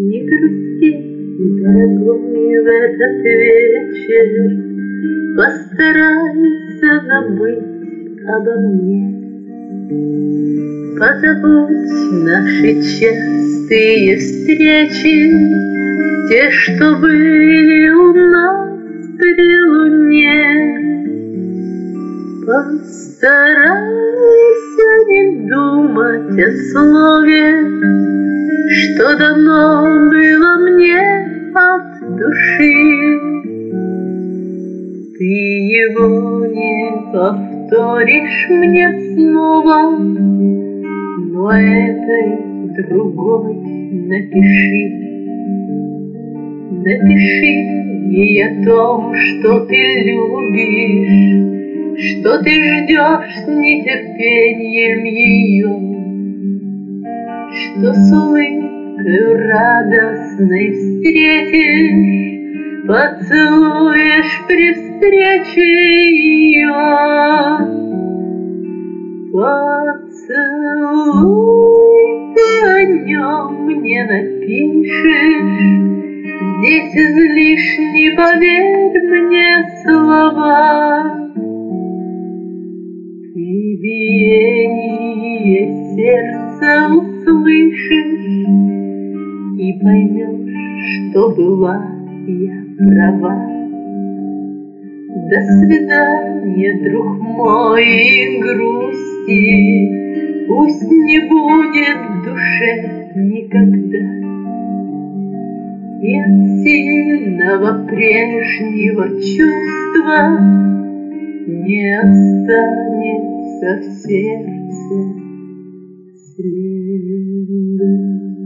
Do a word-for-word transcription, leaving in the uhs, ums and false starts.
Не грусти, дорогой, в этот вечер, постарайся забыть обо мне. Позабудь наши частые встречи, те, что были у нас при луне. Постарайся не думать о слове, что давно было мне от души. Ты его не повторишь мне снова, но этой другой напиши. Напиши ей о том, что ты любишь, что ты ждешь с нетерпением ее, что с улыбкой радостной встретишь, поцелуешь при встрече ее. Поцелуй, ты о нем мне напишешь, здесь излишни, поверь мне, слова. Ты биение сердца услышишь и поймешь, что была я права. До свидания, друг мой, и грусти пусть не будет в душе никогда. И от сильного прежнего чувства не останется в сердце следа.